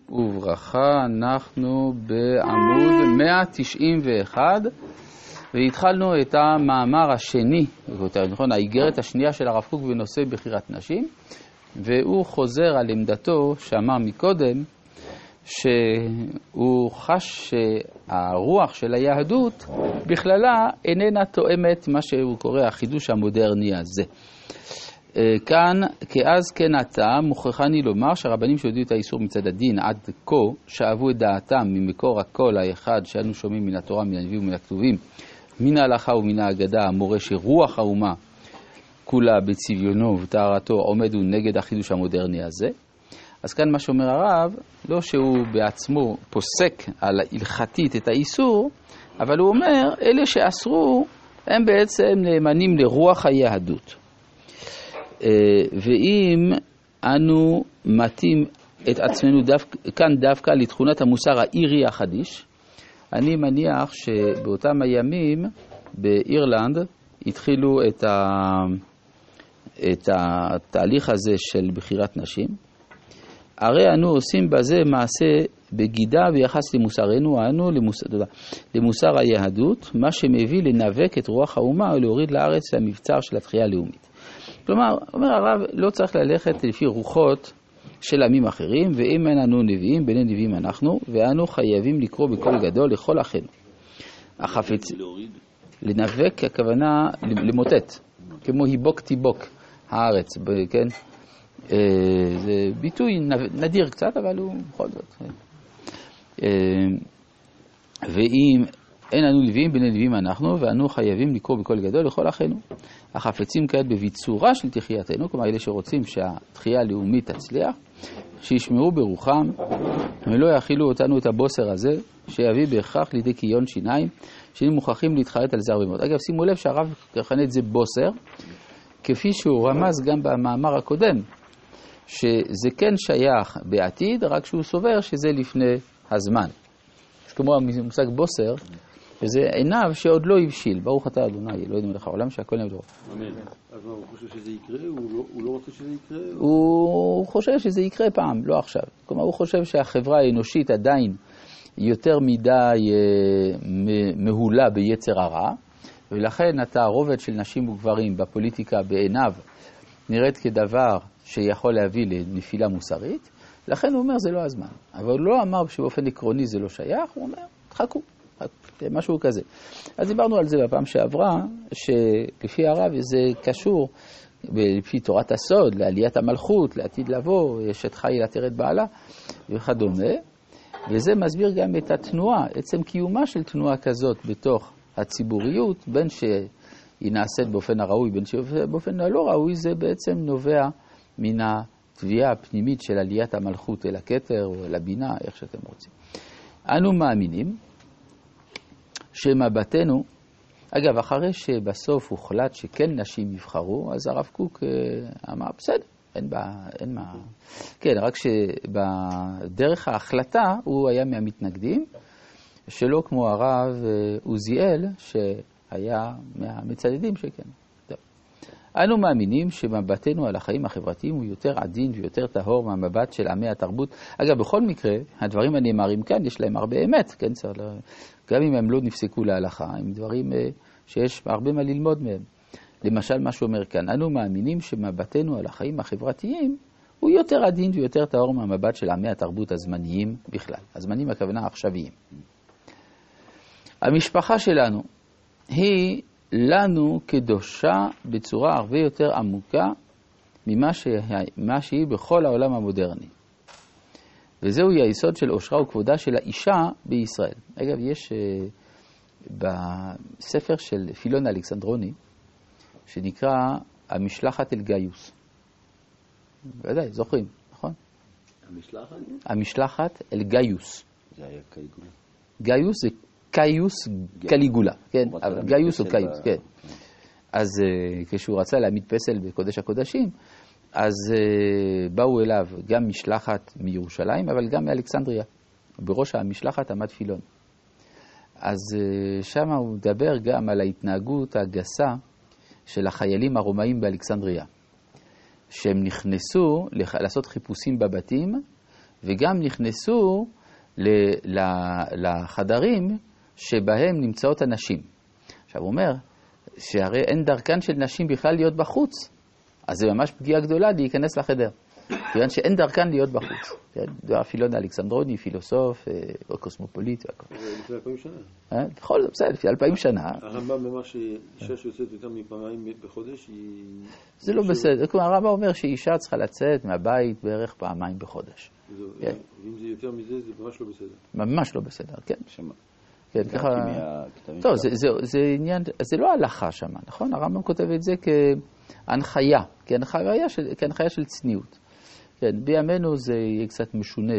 וברכה, אנחנו בעמוד 191 והתחלנו את המאמר השני, נכון, האיגרת השנייה של הרב קוק בנושא בחירת נשים, והוא חוזר על עמדתו שאמר מקודם שהוא חש שהרוח של היהדות בכללה איננה תואמת מה שהוא קורא החידוש המודרני הזה. כאן, כאז כן עתה, מוכרחני לומר שהרבנים שהודיעו את האיסור מצד הדין עד כה, שאהבו את דעתם ממקור הכל האחד שאנו שומעים מן התורה, מן הנביאים ומן הכתובים, מן ההלכה ומן האגדה, המורה שרוח האומה כולה בצביונו ובטהרתו עומד נגד החידוש המודרני הזה. אז כאן מה שאומר הרב, לא שהוא בעצמו פוסק על הלכתית את האיסור, אבל הוא אומר, אלה שאסרו הם בעצם נאמנים לרוח היהדות. ואם אנו מתאים את עצמנו כאן דווקא לתכונת המוסר האירי החדיש, אני מניח שבאותם הימים באירלנד התחילו את התהליך הזה של בחירת נשים. הרי אנו עושים בזה מעשה בגידה ביחס למוסרנו, אנו למוסר היהדות, מה שמביא לנבק את רוח האומה ולהוריד לארץ המבצר של התחייה הלאומית. כלומר, אומר הרב, לא צריך ללכת לפי רוחות של עמים אחרים, ואם אין אנו נביאים, בין נביאים אנחנו, ואנו חייבים לקרוא בקול גדול לכל אחינו. החפץ, לנבק, הכוונה למוטט, כמו היבוק תיבוק הארץ, כן? זה ביטוי נדיר קצת, אבל הוא בכל זאת. ואם אין אנו נביאים, בין נביאים אנחנו, ואנו חייבים לקרוא בקול גדול לכל אחינו. החפצים כעת בביצורה של תחייתנו, כלומר אלה שרוצים שהתחייה הלאומית תצליח, שישמעו ברוחם ולא יאכילו אותנו את הבוסר הזה, שיביא בהכרח לידי קיון שיניים, שהם מוכרחים להתחרט על זה הרבה מאוד. אגב, שימו לב שהרב ככנה את זה בוסר, כפי שהוא רמז גם במאמר הקודם, שזה כן שייך בעתיד, רק שהוא סובר שזה לפני הזמן. כמו המושג בוסר, וזה עיניו שעוד לא הבשיל. ברוך אתה אדוני, אלוהינו מלך העולם שהכל נהיה בדברו. אמן. אז מה, הוא חושב שזה יקרה? הוא לא רוצה שזה יקרה? הוא חושב שזה יקרה פעם, לא עכשיו. כלומר, הוא חושב שהחברה האנושית עדיין יותר מדי מהולה ביצר הרע, ולכן התערובת של נשים וגברים בפוליטיקה בעיניו נראית כדבר שיכול להביא לנפילה מוסרית, לכן הוא אומר זה לא הזמן. אבל הוא לא אמר שבאופן עקרוני זה לא שייך, הוא אומר תחכו, משהו כזה. אז דיברנו על זה בפעם שעברה, שלפי הרב זה קשור לפי תורת הסוד, לעליית המלכות, לעתיד לבוא, אשת חיל עטרת בעלה וכדומה, וזה מסביר גם את התנועה, עצם קיומה של תנועה כזאת בתוך הציבוריות, בין שהיא נעשית באופן הראוי, בין שבאופן הלא ראוי, זה בעצם נובע מן התביעה הפנימית של עליית המלכות אל הכתר או אל הבינה, איך שאתם רוצים. אנו מאמינים שמבטנו, אגב, אחרי שבסוף הוחלט שכן נשים יבחרו, אז הרב קוק אמר, בסדר, אין מה. כן, רק שבדרך ההחלטה הוא היה מהמתנגדים, שלא כמו הרב עוזיאל, שהיה מהמצדדים שכן. טוב. אנו מאמינים שמבטנו על החיים החברתיים הוא יותר עדין ויותר טהור מהמבט של עמי התרבות. אגב, בכל מקרה, הדברים הנאמרים כאן, יש להם הרבה אמת, כן? גם אם הם לא נפסקו להלכה, הם דברים שיש הרבה מה ללמוד מהם. למשל, מה שאומר כאן, אנו מאמינים שמבטנו על החיים החברתיים הוא יותר עדין ויותר טהור מהמבט של עמי התרבות הזמניים בכלל. הזמנים הכוונה העכשוויים. המשפחה שלנו היא לנו קדושה בצורה הרבה יותר עמוקה ממה שהיא בכל העולם המודרני. וזהו היסוד של אושרה וכבודה של האישה בישראל. אגב, יש בספר של פילון אלכסנדרוני, שנקרא המשלחת אל גאיוס. ודאי, זוכרים, נכון? המשלחת? המשלחת אל גאיוס. זה היה קליגולה. גאיוס זה קאיוס קליגולה, כן? גאיוס או קאיוס, כן. אז כשהוא רצה להעמיד פסל בקודש הקודשים, אז באו אליו גם משלחת מירושלים, אבל גם מאלכסנדריה. בראש המשלחת עמד פילון. אז שם הוא מדבר גם על ההתנהגות הגסה של החיילים הרומאים באלכסנדריה, שהם נכנסו לעשות חיפושים בבתים, וגם נכנסו לחדרים שבהם נמצאות הנשים. עכשיו הוא אומר שהרי אין דרכן של נשים בכלל להיות בחוץ, אז זה ממש פגיעה גדולה להיכנס לחדר, כיוון שאין דרכן להיות בחוץ. הפילון האלכסנדרוני, פילוסוף, או קוסמופוליט. לפני 2000 שנה. בכל זאת, בסדר, לפני 2000 שנה. הרמב"ם ממש, אישה שיוצאת יותר מפעמיים בחודש, היא... זה לא בסדר. כלומר, הרמב"ם אומר שאישה צריכה לצאת מהבית בערך פעמיים בחודש. ואם זה יותר מזה, זה ממש לא בסדר. ממש לא בסדר, כן. כן, ככה... טוב, זה עניין, זה לא הלכה שם, נכון? הרמב"ם כותב את זה כהנחיה, כהנחיה של צניעות. כן, בימינו זה יהיה קצת משונה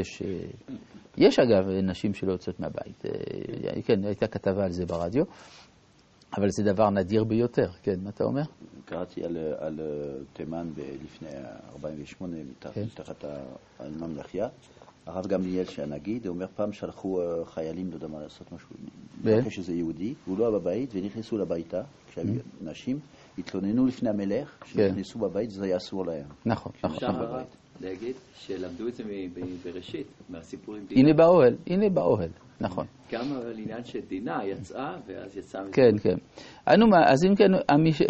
יש אגב נשים שלא יוצאות מהבית. כן, הייתה כתבה על זה ברדיו, אבל זה דבר נדיר ביותר. כן, מה אתה אומר? קראתי על תימן לפני 48, תחת הממלכיה. הרב גמליאל שהנגיד, הוא אומר פעם שלחו חיילים, לא יודע מה לעשות משהו, אחרי שזה יהודי, הוא לא היה בבית, ונכנסו לביתה, כשהיו נשים, התלוננו לפני המלך, שנכנסו בבית, זה היה אסור להם. נכון, נכון. להגיד שלמדו את זה בראשית, מהסיפורים דינה. הנה באוהל, נכון. גם על עניין שדינה יצאה, ואז יצאה מזה. כן, כן. אז אם כן,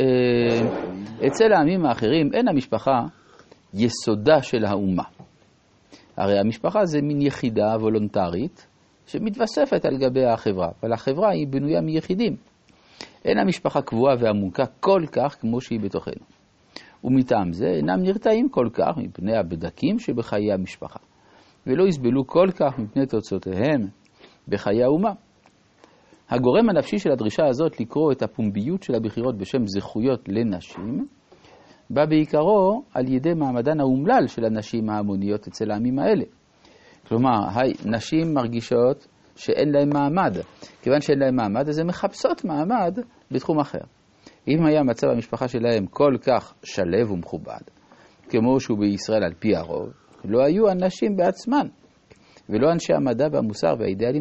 אצל העמים האחרים אין המשפחה יסודה של האומה. הרי המשפחה זה מין יחידה וולונטרית שמתווספת על גבי החברה, אבל החברה היא בנויה מיחידים. אין המשפחה קבועה ועמוקה כל כך כמו שהיא בתוכנו. ומטעם זה אינם נרתעים כל כך מפני הבדקים שבחיי המשפחה, ולא יסבלו כל כך מפני תוצאותיהם בחיי האומה. הגורם הנפשי של הדרישה הזאת לקרוא את הפומביות של הבחירות בשם זכויות לנשים, בא בעיקרו על ידי מעמדן האומלל של הנשים ההמוניות אצל העמים האלה. כלומר, נשים מרגישות שאין להן מעמד. כיוון שאין להן מעמד, אז הן מחפשות מעמד בתחום אחר. אם היה מצב המשפחה שלהם כל כך שלב ומכובד, כמו שהוא בישראל על פי הרוב, לא היו הנשים בעצמן, ולא אנשי המדע והמוסר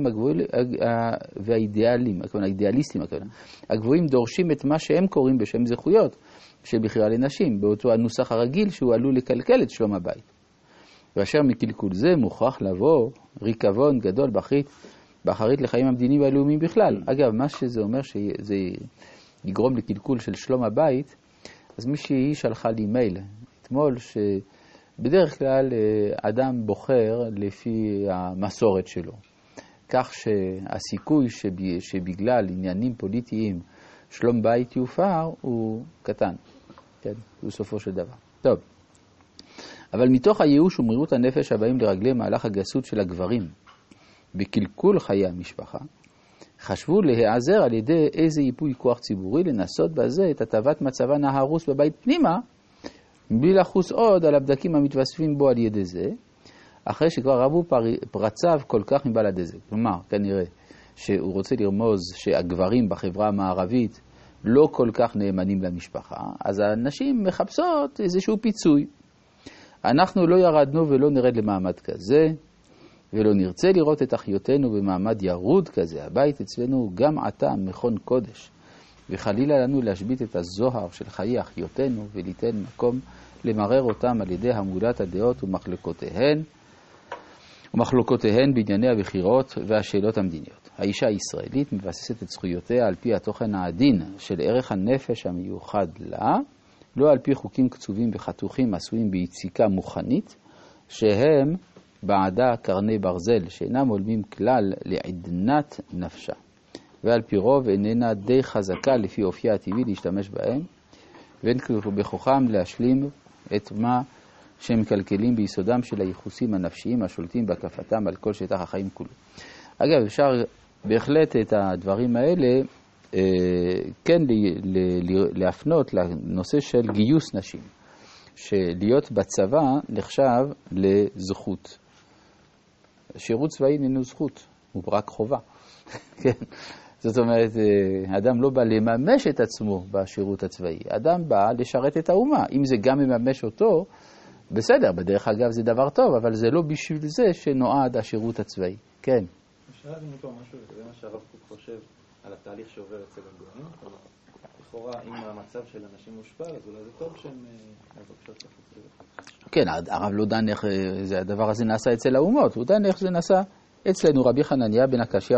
והאידיאליסטים הגבוהים דורשים את מה שהם קוראים בשם זכויות של בחירה לנשים, באותו הנוסח הרגיל שהוא עלול לקלקל את שלום הבית. ואשר מקלקול זה מוכרח לבוא ריקבון גדול באחרית לחיים המדיניים והלאומיים בכלל. אגב, מה שזה אומר שזה יגרום לקלקול של שלום הבית, אז מישהי שלחה לי מייל אתמול שבדרך כלל אדם בוחר לפי המסורת שלו, כך שהסיכוי שבגלל עניינים פוליטיים שלום בית יופר הוא קטן, כן, בסופו של דבר. טוב, אבל מתוך הייאוש ומרירות הנפש הבאים לרגלי מהלך הגסות של הגברים בקלקול חיי המשפחה, חשבו להיעזר על ידי איזה ייפוי כוח ציבורי לנסות בזה את הטבת מצבן ההרוס בבית פנימה, בלי לחוס עוד על הבדקים המתווספים בו על ידי זה, אחרי שכבר רבו פרציו כל כך מבלעדי זה. כלומר, כנראה שהוא רוצה לרמוז שהגברים בחברה המערבית לא כל כך נאמנים למשפחה, אז הנשים מחפשות איזשהו פיצוי. אנחנו לא ירדנו ולא נרד למעמד כזה, ולא נרצה לראות את אחיותינו במעמד ירוד כזה. הבית אצלנו הוא גם עתה מכון קודש, וחלילה לנו להשבית את הזוהר של חיי אחיותינו וליתן מקום למרר אותם על ידי המולת הדעות ומחלוקותיהן בענייני הבחירות והשאלות המדיניות. האישה הישראלית מבססת את זכויותיה על פי התוכן העדין של ערך הנפש המיוחד לה, לא על פי חוקים קצובים וחתוכים עשויים ביציקה מוכנית, שהם בעדה קרני ברזל שאינם הולמים כלל לעדנת נפשה, ועל פי רוב איננה די חזקה לפי אופייה הטבעי להשתמש בהם, ואין בכוחם להשלים את מה שהם מקלקלים ביסודם של הייחוסים הנפשיים השולטים בהקפתם על כל שטח החיים כולו. אגב, אפשר בהחלט את הדברים האלה כן להפנות לנושא של גיוס נשים, שלהיות בצבא נחשב לזכות. שירות צבאי אינו זכות, הוא רק חובה. כן? זאת אומרת, אדם לא בא לממש את עצמו בשירות הצבאי, אדם בא לשרת את האומה. אם זה גם מממש אותו, בסדר, בדרך אגב זה דבר טוב, אבל זה לא בשביל זה שנועד השירות הצבאי. כן. אפשר להבין פה משהו לגבי מה שהרב קוק חושב על התהליך שעובר אצל הגויים? לכאורה, אם המצב של אנשים מושפע, אז אולי זה טוב שהן מבקשות לחץ. כן, הרב לא דן איך הדבר הזה נעשה אצל האומות, הוא דן איך זה נעשה אצלנו. רבי חנניה בן הקשיא